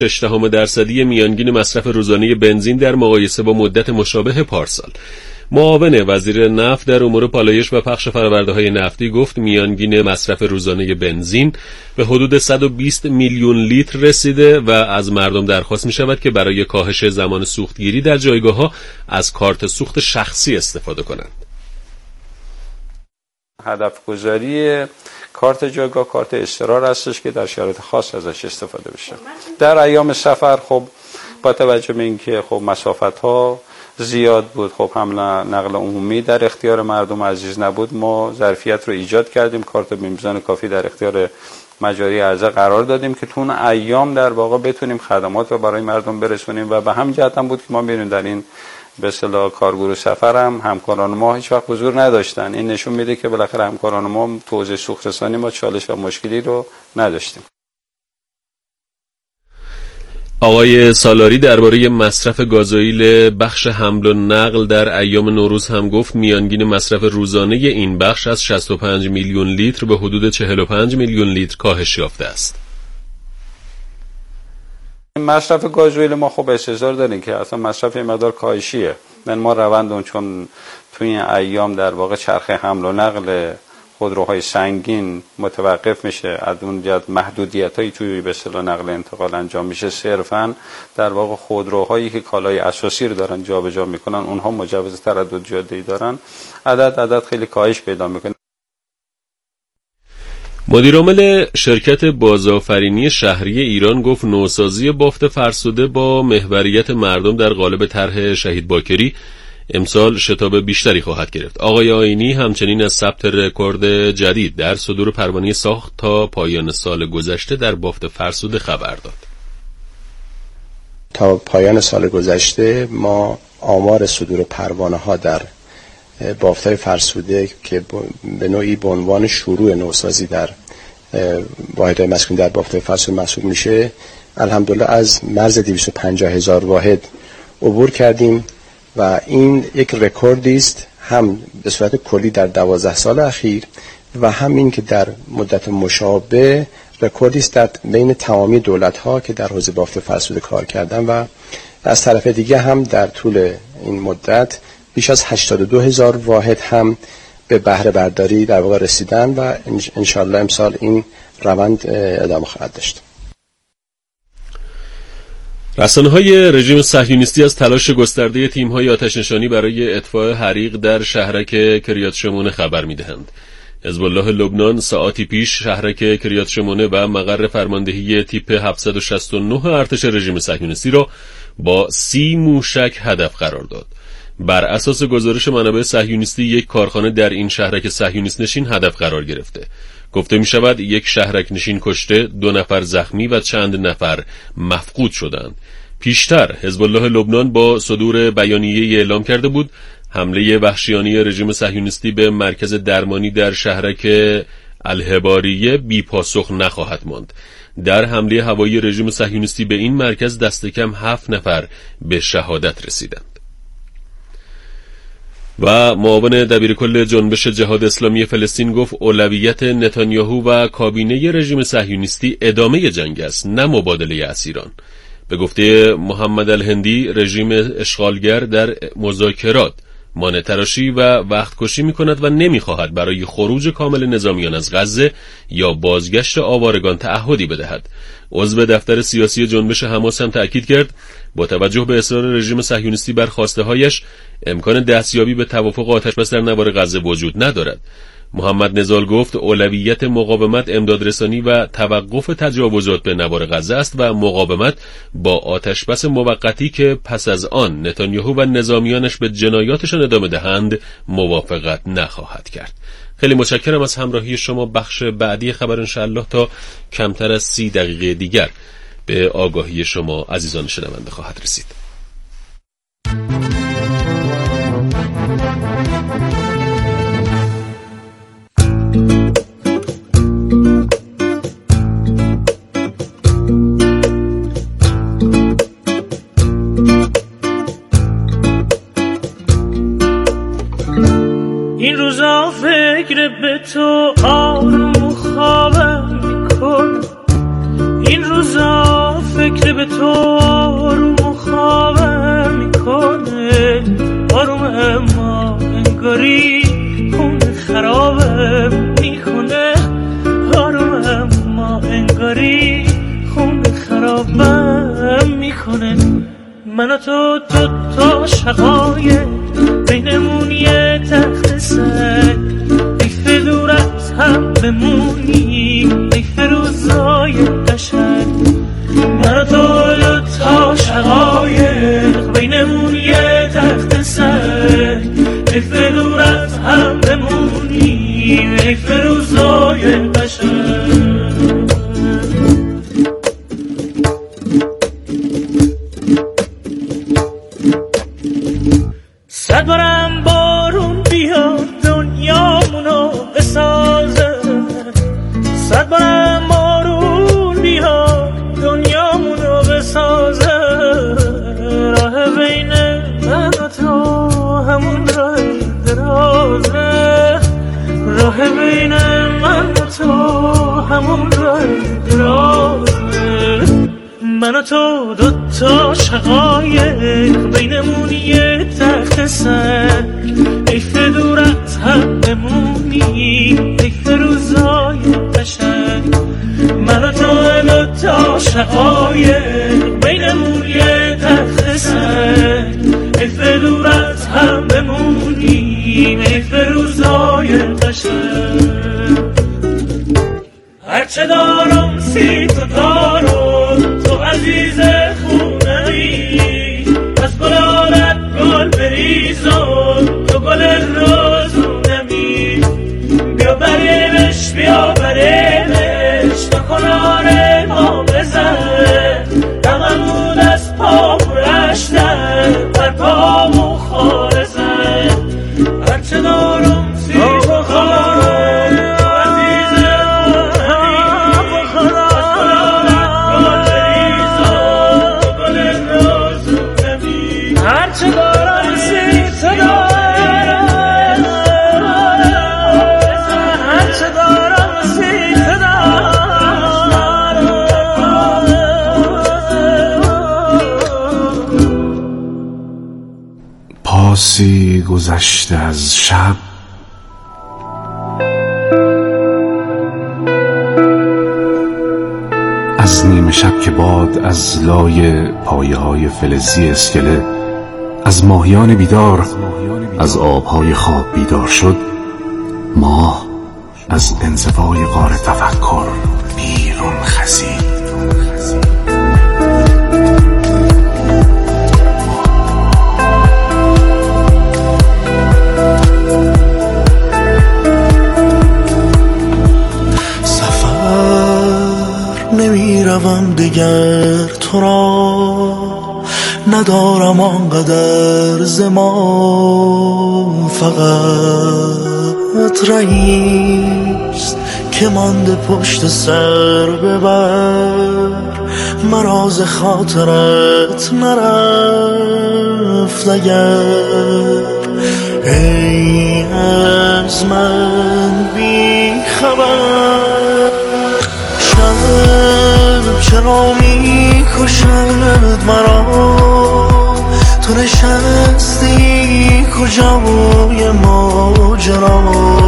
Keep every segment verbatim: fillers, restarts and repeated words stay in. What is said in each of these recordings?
شش دهم درصدی میانگین مصرف روزانه بنزین در مقایسه با مدت مشابه پارسال. معاون وزیر نفت در امور پالایش و پخش فرآورده‌های نفتی گفت میانگین مصرف روزانه بنزین به حدود صد و بیست میلیون لیتر رسیده و از مردم درخواست می شود که برای کاهش زمان سوختگیری در جایگاه‌ها از کارت سوخت شخصی استفاده کنند. هدف گذاری کارت جایگاه کارت اضطرار هستش که در شرایط خاص ازش استفاده بشه. در ایام سفر خب با توجه به اینکه خب مسافت‌ها زیاد بود، خب حمل نقل عمومی در اختیار مردم عزیز نبود، ما ظرفیت رو ایجاد کردیم، کارت به میزان کافی در اختیار مجاری عرضه قرار دادیم که تو اون ایام در واقع بتونیم خدمات رو برای مردم برسونیم و به همین جهت هم بود که ما می‌بینیم در این به اصطلاح کارگروه سفر هم همکاران ما هیچ وقت حضور نداشتن. این نشون میده که بالاخره همکاران ما تو حوزه سوخت رسانی ما چالش و مشکلی رو نداشتیم. آقای سالاری درباره مصرف گازوئیل بخش حمل و نقل در ایام نوروز هم گفت میانگین مصرف روزانه این بخش از شصت و پنج میلیون لیتر به حدود چهل و پنج میلیون لیتر کاهش یافته است. مصرف گازوئیل ما خب استحضار داریم که اصلا مصرف این مقدار کاهشیه. من ما روند اون چون توی این ایام در واقع چرخه حمل و نقل خودروهای سنگین متوقف میشه، از اون جهت محدودیتایی توی به اصطلاح نقل انتقال انجام میشه، صرفاً در واقع خودروهایی که کالای اساسی رو دارن جابجا میکنن اونها مجوز تردد جاده‌ای دارن، عدد عدد خیلی کاهش پیدا میکنه. مدیرعامل شرکت بازآفرینی شهری ایران گفت نوسازی بافت فرسوده با محوریت مردم در قالب طرح شهید باکری امسال شتاب بیشتری خواهد گرفت. آقای آیینی همچنین از ثبت رکورد جدید در صدور پروانه ساخت تا پایان سال گذشته در بافت فرسوده خبر داد. تا پایان سال گذشته ما آمار صدور پروانه ها در بافت‌های فرسوده که به نوعی به عنوان شروع نوسازی در واحدهای مسکونی در بافت‌های فرسوده محسوب میشه، الحمدلله از مرز دویست و پنجاه هزار واحد عبور کردیم و این یک رکوردی است هم به صورت کلی در دوازده سال اخیر و هم این که در مدت مشابه رکوردی است در بین تمامی دولت‌ها که در حوزه بافت فرسوده کار کردن و از طرف دیگه هم در طول این مدت بیش از هشتاد و دو هزار واحد هم به بهره برداری در واقع رسیدن و انشالله امسال این روند ادامه خواهد داشت. رسانه‌های رژیم صهیونیستی از تلاش گسترده تیم‌های آتش‌نشانی برای اطفاء حریق در شهرک کریات شمونه خبر می‌دهند. حزب الله لبنان ساعاتی پیش شهرک کریات شمونه و مقر فرماندهی تیپ هفتصد و شصت و نه ارتش رژیم صهیونیستی را با سی موشک هدف قرار داد. بر اساس گزارش منابع صهیونیستی یک کارخانه در این شهرک صهیونیست نشین هدف قرار گرفته. گفته می شود یک شهرک نشین کشته، دو نفر زخمی و چند نفر مفقود شدند. پیشتر حزب الله لبنان با صدور بیانیه اعلام کرده بود حمله وحشیانه رژیم صهیونیستی به مرکز درمانی در شهرک الهباریه بی پاسخ نخواهد ماند. در حمله هوایی رژیم صهیونیستی به این مرکز دست کم هفت نفر به شهادت رسیدند. و معاون دبیرکل جنبش جهاد اسلامی فلسطین گفت اولویت نتانیاهو و کابینه رژیم صهیونیستی ادامه جنگ است، نه مبادله اسیران. به گفته محمد الهندی رژیم اشغالگر در مذاکرات مانع تراشی و وقت کشی می کند و نمی خواهد برای خروج کامل نظامیان از غزه یا بازگشت آوارگان تعهدی بدهد. عضو دفتر سیاسی جنبش حماس هم تأکید کرد با توجه به اصرار رژیم صهیونیستی بر خواسته هایش امکان دستیابی به توافق آتشبس در نوار غزه وجود ندارد. محمد نزال گفت اولویت مقاومت امدادرسانی و توقف تجاوزات به نوار غزه است و مقاومت با آتشبس موقتی که پس از آن نتانیاهو و نظامیانش به جنایاتشان ادامه دهند موافقت نخواهد کرد. خیلی متشکرم از همراهی شما. بخش بعدی خبر انشاءالله تا کمتر از سی دقیقه دیگر به آگاهی شما عزیزان شنونده خواهد رسید. این روزا فکر به تو آروم و خوابم میکن، این روزا فکر به تو تو آروم و خوابم میکنه، آروم اما انگاری خونه خرابم میکنه، آروم اما انگاری خونه خرابم میکنه. من و تو دو تا شقایق بینمون یه تخت سنگ، حیف دور از هم بمونی، حیف روزای قشنگ. من و تو دو تا شقایق بینمون یه تخت سنگ، حیف دور از هم بمونی، حیف روزای قشنگ. صد بارم بارون بیاد دنیامونو بسازه، صد بارم بارون بیاد دنیامونو بسازه. راه بین من و تو همون راه درازه، راه بین من و تو همون راه درازه. من و تو دو تا شقایق بینمون یه تخت سنگ، حیف دور از هم بمونی، حیف روزای قشنگ. من و تو دو تا شقایق بینمون یه تخت سنگ، حیف دور از هم بمونی، حیف روزای قشنگ. هرچه دارم سی تو دارم، تو عزیز خونمی، از گلارت گل بریزم، تو گل روزونمی. بیا بریمش بیا بریمش، تا کنار ما بزن، نممون از پا برشتن، بر پامو خاره زن. هرچه دارم سی تو دارم، تو عزیز هرچه دارم سی تو دارم، هرچه دارم سی تو دارم. پاسی گذشته از شب، از نیمه شب که باد از لای پایه های فلزی اسکله، از ماهیان بیدار، از آبهای خواب بیدار شد. ماه از انزوای غار تفکر بیرون خزید. سفر نمی روم دیگر تو را، ندارم آنقدر زمان، فقط رئیس که مانده پشت سر ببر. مراز خاطرت نرفت اگر، ای از من بی خبر. شب چرا می کشد مرا، تو نشستی کجای ماجرا.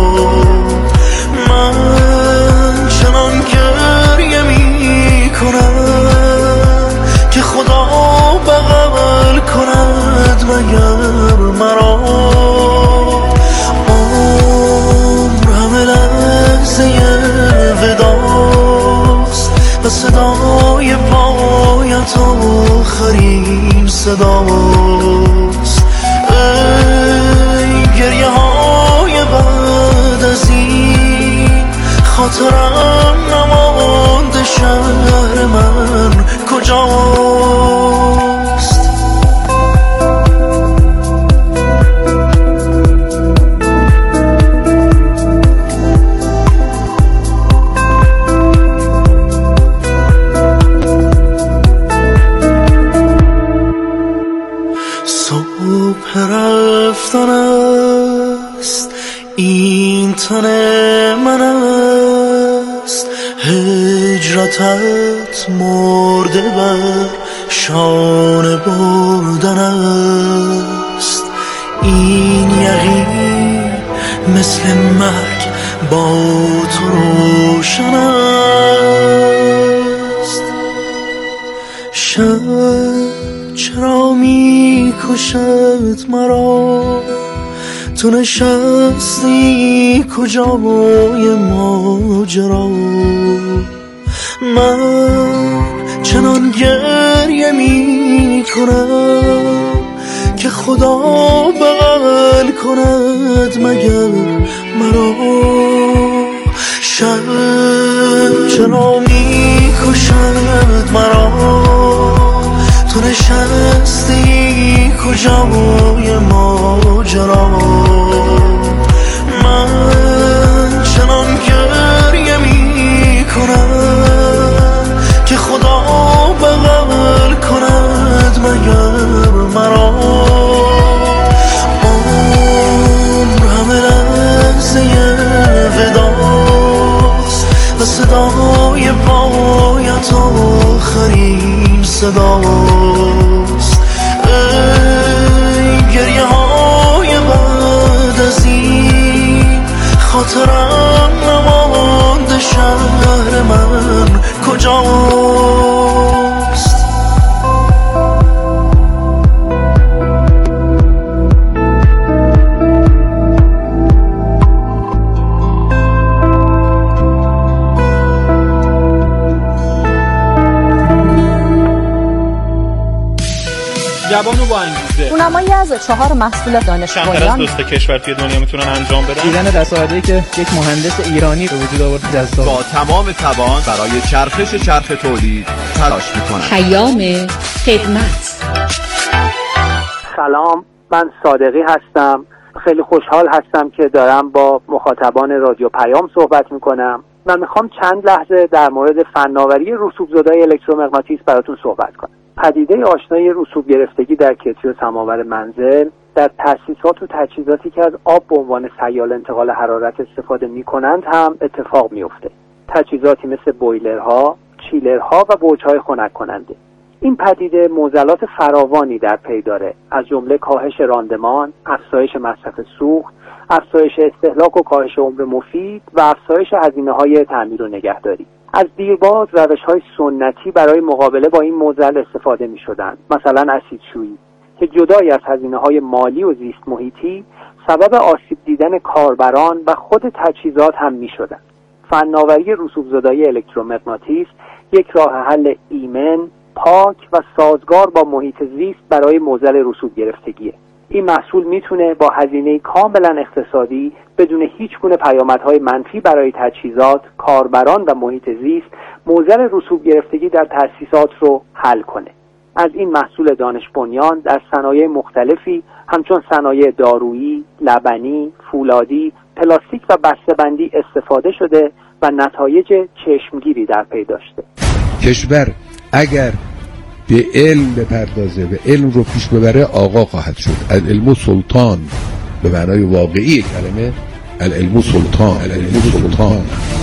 من چنان گریه می کنم که خدا بغل کند مگر مرا. عمر همه لحظه وداست و صدای پایت آخرین صداست. ای گریه های بعد از این، خاطرم نمانده شهر من کجاست. صبح رفتن است، این تن من است. هجرتت مرده بر شانه بردن است. این یقین مثل مرگ با تو روشن است. شب چرا می کشد مرا، تو نشستی کجای ماجرا. من چنان گریه می کنم که خدا بغل کند مگر مرا. شب چرا می کشد مرا، تو نشستی کجای ماجرا. من چنان گریه می کنم که خدا بغل کند مگر مرا. عمر همه لحظه وداست و صدای پایت آخرین صداست. ای گریه های بعد از این، خاطرم نمانده شهر من کجاست. جوان و با انگیزه، اونمایی از چهار محصول دانشگاهیان کمتر از دوست کشور توی دنیا میتونن انجام بدن. دیدن دستاوردی که یک مهندس ایرانی به وجود آورد جذاب. با تمام توان برای چرخش چرخ تولید تلاش میکنن. پیام خدمت. سلام، من صادقی هستم. خیلی خوشحال هستم که دارم با مخاطبان رادیو پیام صحبت میکنم. من میخوام چند لحظه در مورد فناوری رسوب‌زدای الکترومغناطیس براتون صحبت کنم. پدیده آشنایی رسوب گرفتگی در کتری و سماور منزل در تأسیسات و تجهیزاتی که از آب به عنوان سیال انتقال حرارت استفاده می‌کنند هم اتفاق می‌افته. تجهیزاتی مثل بویلرها، چیلرها و برج‌های خنک کننده. این پدیده معضلات فراوانی در پی داره، از جمله کاهش راندمان، افزایش مصرف سوخت، افزایش استهلاک و کاهش عمر مفید و افزایش هزینه‌های تعمیر و نگهداری. از دیرباز روش‌های سنتی برای مقابله با این معضل استفاده می‌شدند، مثلا اسیدشویی که جدای از هزینه‌های مالی و زیست محیطی سبب آسیب دیدن کاربران و خود تجهیزات هم می‌شدند. فناوری رسوب‌زدایی الکترومغناطیس یک راه حل ایمن، پاک و سازگار با محیط زیست برای معضل رسوب گرفتگیه. این محصول میتونه با هزینه کاملا اقتصادی بدون هیچ گونه پیامدهای منفی برای تجهیزات، کاربران و محیط زیست معضل رسوب گرفتگی در تأسیسات رو حل کنه. از این محصول دانش بنیان در صنایع مختلفی همچون صنایع دارویی، لبنی، فولادی، پلاستیک و بسته‌بندی استفاده شده و نتایج چشمگیری در پی داشته. کشور اگر به علم بپردازه و علم رو پیش ببره آقا خواهد شد. العلم سلطان به معنای واقعی کلمه، العلم سلطان، العلم سلطان.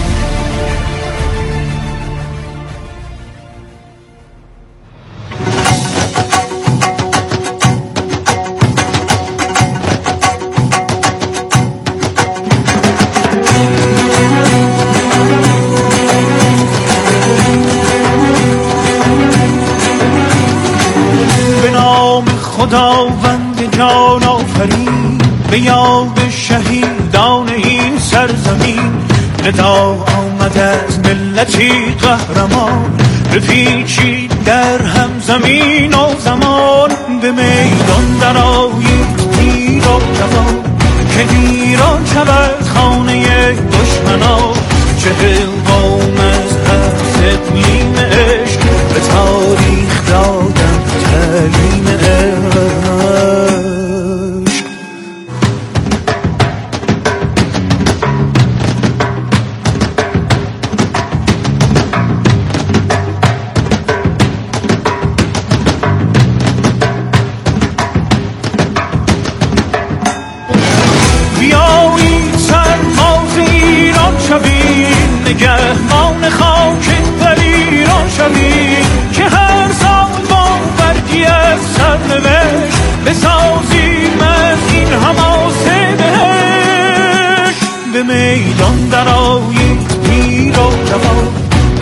خداوند جان آفرین، به یاد شهیدان این سرزمین، ندا آمد از ملتی قهرمان، بپیچید در هم زمین و زمان، به میدان درآیید تیر و جوان، که ایران شود خانه دشمنان. چهل قوم از هر اقلیم عشق به تاریخ دادن تعلیم عشق. بیایید سرباز ایران شوید، نگهبان خاک در ایران شوید، که هر سال با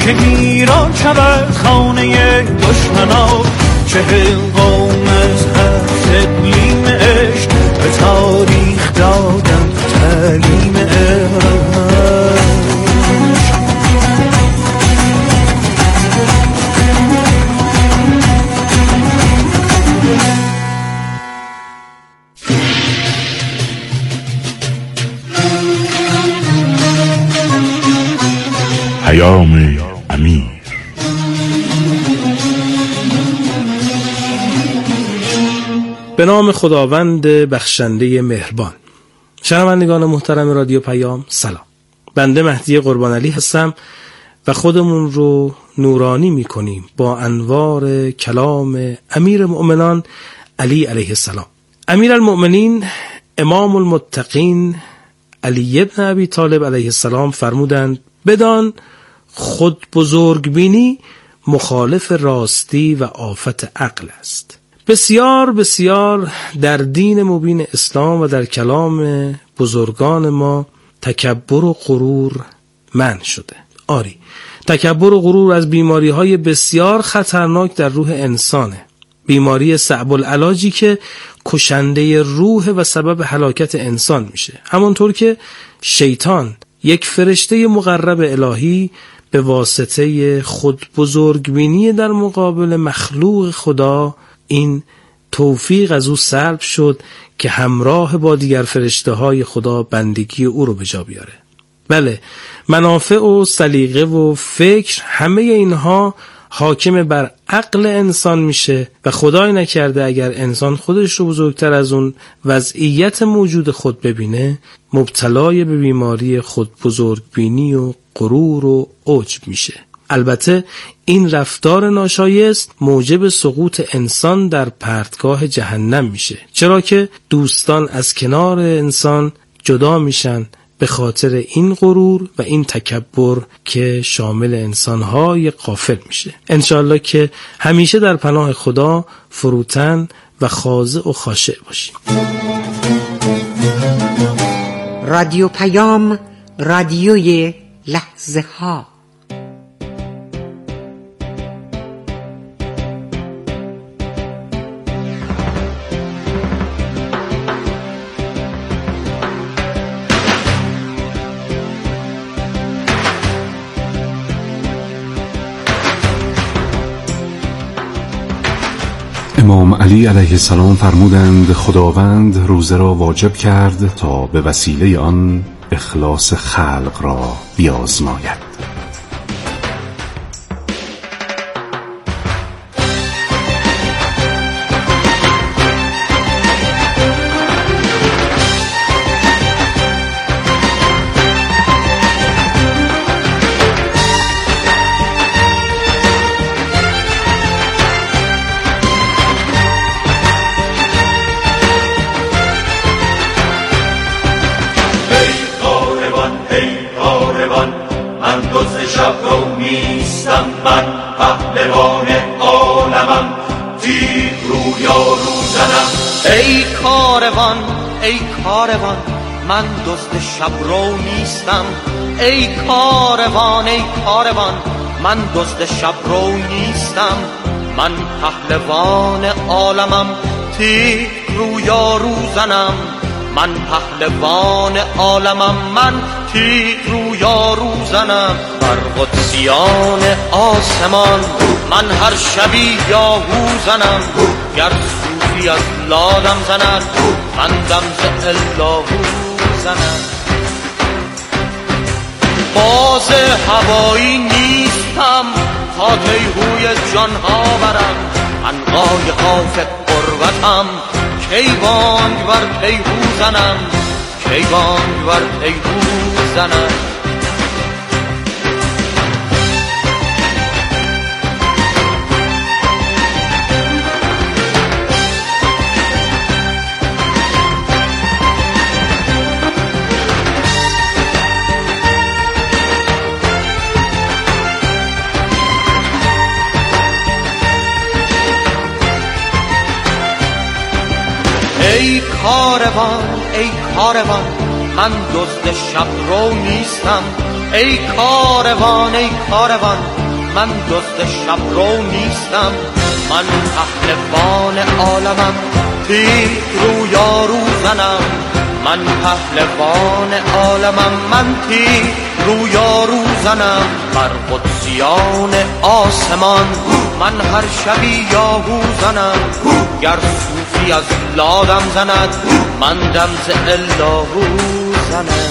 که ویران شود خانه دشمنا. چهل قوم از هفت اقلیم عشق به تاریخ دادن تعلیم عشق. پیام امیر. به نام خداوند بخشنده مهربان. شنوندگان محترم رادیو پیام سلام. بنده مهدی قربان علی هستم و خودمون رو نورانی میکنیم با انوار کلام امیر المؤمنان علی علیه السلام. امیر المؤمنین امام المتقین علی ابن ابی طالب علیه السلام فرمودند بدان خود بزرگ بینی مخالف راستی و آفت عقل است. بسیار بسیار در دین مبین اسلام و در کلام بزرگان ما تکبر و غرور منع شده. آری، تکبر و غرور از بیماری های بسیار خطرناک در روح انسانه. بیماری صعب العلاجی که کشنده روح و سبب هلاکت انسان میشه. همانطور که شیطان یک فرشته مقرب الهی به واسطه خود بزرگبینی در مقابل مخلوق خدا این توفیق از او سلب شد که همراه با دیگر فرشته های خدا بندگی او رو به جا بیاره. بله، منافع و سلیقه و فکر همه اینها حاکم بر عقل انسان میشه و خدای نکرده اگر انسان خودش رو بزرگتر از اون وضعیت موجود خود ببینه مبتلای به بیماری خود بزرگبینی و غرور و عجب میشه. البته این رفتار ناشایست موجب سقوط انسان در پرتگاه جهنم میشه، چرا که دوستان از کنار انسان جدا میشن به خاطر این غرور و این تکبر که شامل انسانهای غافل میشه. انشالله که همیشه در پناه خدا فروتن و خاضع و خاشع باشیم. رادیو پیام، رادیوی لحظه ها. امام علی علیه السلام فرمودند خداوند روزه را واجب کرد تا به وسیله آن اخلاص خلق را بیازماید. ای کاروان ای کاروان من دزد شب رو نیستم. ای کاروان ای کاروان من دزد شب رو نیستم. من پهلوان عالمم تیغ رویا روزنم. من پهلوان عالمم من تیغ رویا روزنم. بر قدسیان آسمان من هر شبی یاهو زنم. گر صوفی از لادم زند من دم ز اللهو زنم. باز هوایی نیستم تا تیهوی جانها برم. عنقای قاف قربتم کی بانگ بر تیهو زنم. کی بانگ بر تیهو زنم. ای کاروان ای کاروان من دزد شب رو نیستم. ای کاروان ای کاروان من دزد شب رو نیستم، من پهلوان عالمم، تیر رو یارو زنم. من پهلوان عالمم، من تیر رو یارو زنم. بر قدسیان آسمان من هر شبی یاهو زنم. گر صوفی از لادم زند، من دم ز اللهو زنم.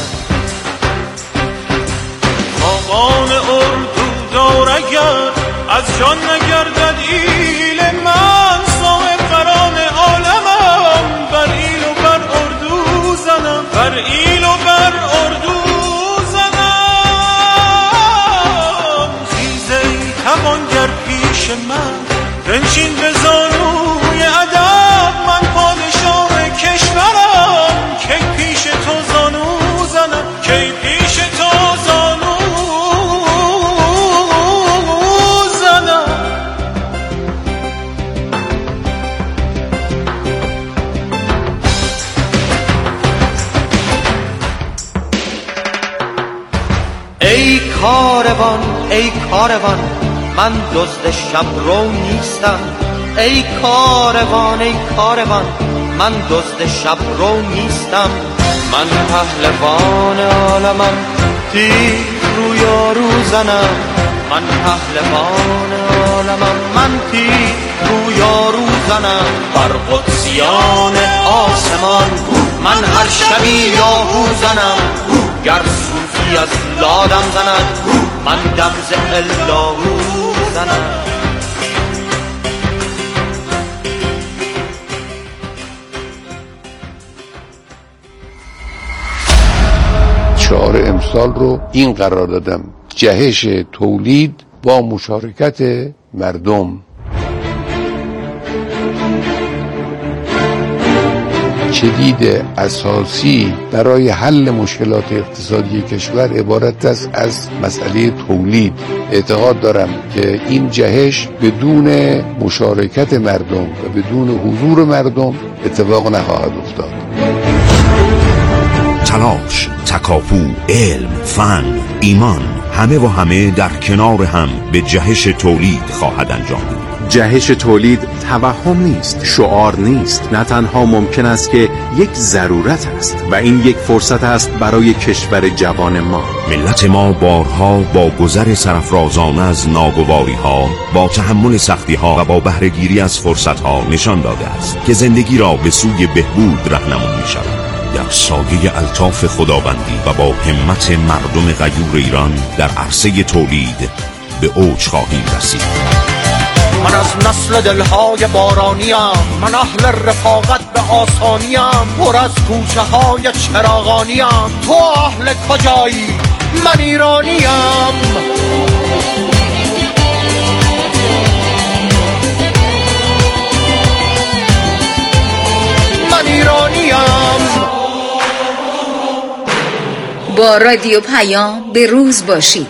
خاقان اردو دار اگر از جان نگردد ایل، من صاحب قران عالمم، بر ایل و بر اردو زنم، بر ایل و بر اردو زنم. خیزه توانگر پیش من، بنشین به زانوی ادب، من پادشاه کشورم، کی پیش تو زانو زنم، کی پیش تو زانو زنم. ای کاروان ای کاروان من دزد شب رو نیستم. ای کاروان ای کاروان من دزد شب رو نیستم. من پهلوان عالمم، تیر رو یارو زنم. من پهلوان عالمم، من تیر رو یارو زنم. بر قدسیان آسمان من هر شبی یاهو زنم. گر صوفی از لادم زند، من دم ز اللهو زنم. شعار امسال رو این قرار دادم: جهش تولید با مشارکت مردم. کلید اساسی برای حل مشکلات اقتصادی کشور عبارت است از مسئله تولید. اعتقاد دارم که این جهش بدون مشارکت مردم و بدون حضور مردم اتفاق نخواهد افتاد. تلاش، تکاپو، علم، فن، ایمان، همه و همه در کنار هم به جهش تولید خواهد انجام بود. جهش تولید توهم نیست، شعار نیست، نه تنها ممکن است که یک ضرورت است و این یک فرصت است برای کشور جوان ما. ملت ما بارها با گذر سرافرازانه از ناگواری ها، با تحمل سختی ها و با بهره گیری از فرصت ها نشان داده است که زندگی را به سوی بهبود راهنمایی می شود. در سایه الطاف خداوندی و با همت مردم غیور ایران در عرصه تولید به اوج خواهیم رسید. من از نسل دلهای بارانیم، من اهل رفاقت به آسانیم، پر از کوچه های چراغانیم. تو اهل کجایی؟ من ایرانیم. من ایرانیم. با رادیو پیام به روز باشید.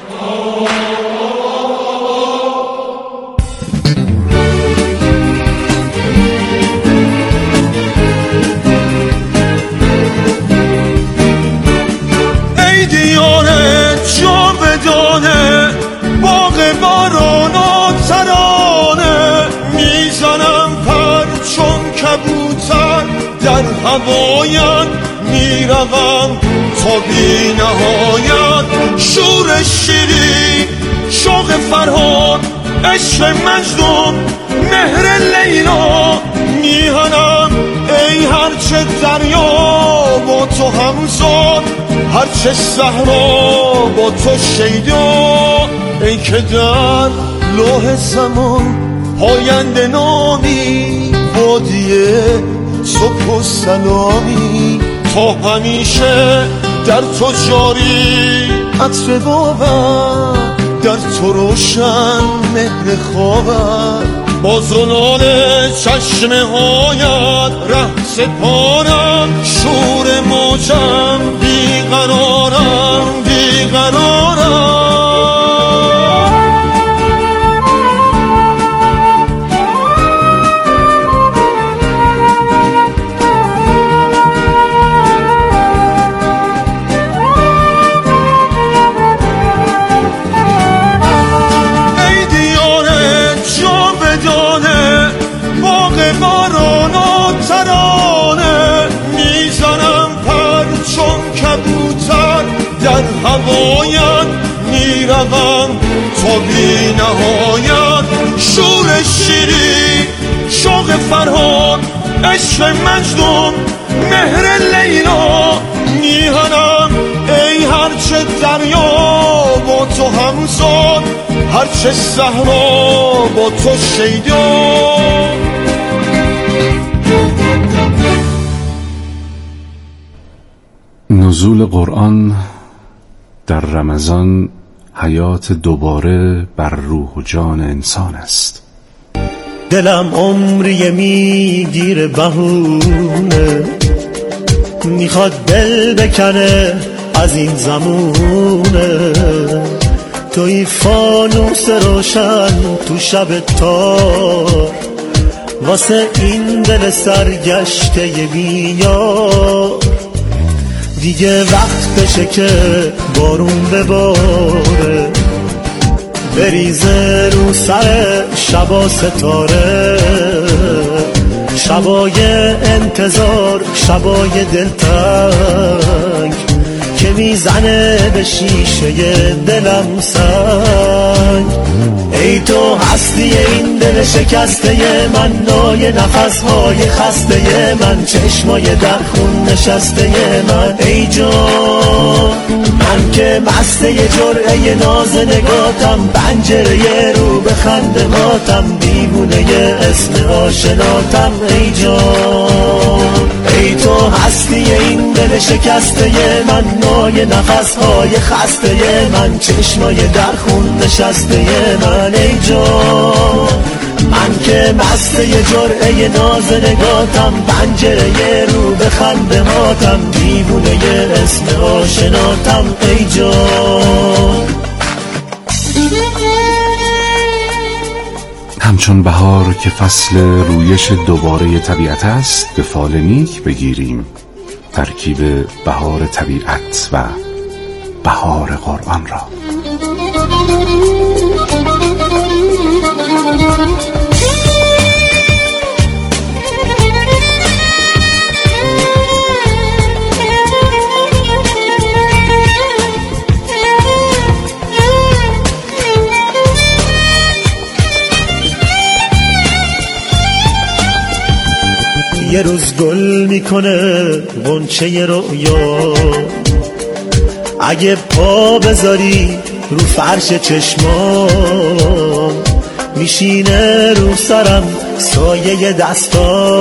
ای دیانه جاودانه، باغ باران و ترانه، میزنم پر چون کبوتر در هوایت، میروم تا بی نهایت. شور شیرین، شوق فرهاد، عشق مجنون، مهر لیلا، میهنم ای هرچه دریا با تو همزاد، هرچه صحرا با تو شیدا. ای که در لوح زمان پاینده نامی، وادی صبح و سلامی، تا همیشه در تو جاری عطر بابم، در تو روشن مهر خوابم. با زلال چشمه هایت ره سپارم، شور موجم بیقرارم بیقرارم. باران و ترانه میزنم پر چون کبوتر در هوایت میروم تا بی نهایت شور شیری شوق فرهاد عشق مجنون مهر لیلا میهنم ای هرچه دریا با تو همزاد هرچه صحرا با تو شیدا. نزول قرآن در رمضان حیات دوباره بر روح و جان انسان است. دلم عمری میگیره بهونه میخواد دل بکنه از این زمونه توی فانوس روشن تو شب تار واسه این دل سرگشته بیار دیگه وقت بشه که بارون بباره بریزه رو سر شبا ستاره شبای انتظار شبای دلتنگ که میزنه به شیشه دلم سنگ ای تو هستی این دل شکسته من نای نفسهای خسته من چشمای در خون نشسته من ای جان من که مسته جرعه ناز نگاتم پنجره رو به خنده ماتم دیوونه اسم آشناتم ای جان ای تو هستی این دل شکسته من نای نفسهای خسته من چشمای در خون نشسته من ای جان من که مسته جرعه ناز نگاتم پنجره رو به خنده ماتم دیوونه اسم آشناتم ای جان. همچون بهار که فصل رویش دوباره طبیعت است به فال نیک بگیریم ترکیب بهار طبیعت و بهار قرآن را. یه روز گل میکنه غنچه رویا اگه پا بذاری رو فرش چشمام میشینه رو سرم سایه دستا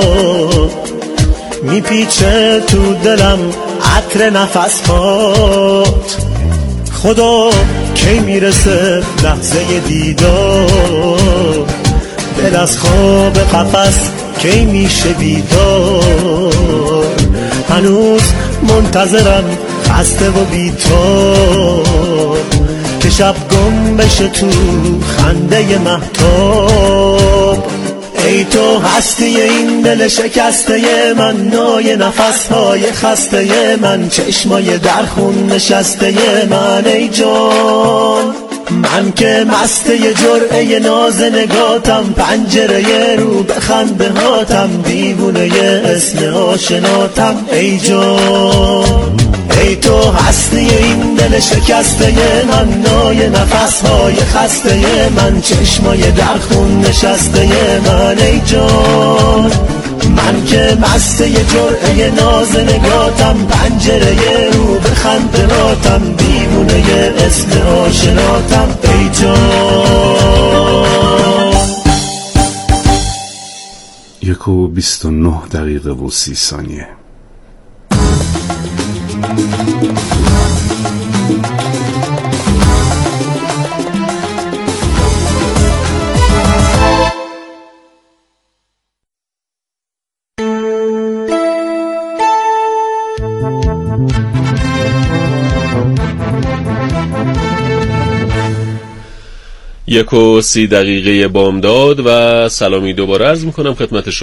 میپیچه تو دلم عطر نفسات خدا کی میرسه لحظه دیدار دل از خواب قفس کی میشه بیدار هنوز منتظرم خسته و بی‌تاب که شب گم بشه تو خنده مهتاب ای تو هستی این دل شکسته من نای نفسهای خسته من چشمای در خون نشسته من ای جان من که مسته جرعه ناز نگاتم پنجره رو به خنده هاتم دیوونه اسم آشناتم ای جان ای تو هستی این دل شکسته من نای نفسهای خسته من چشمای در خون نشسته من ای جان من که مسته جرعه ناز نگاتم پنجره رو به خنده هاتم دیوونه اسم آشناتم ای جان. یک و بیست و نه دقیقه و سی ثانیه. یک و سی دقیقه بامداد و سلامی دوباره عرض میکنم خدمت شما.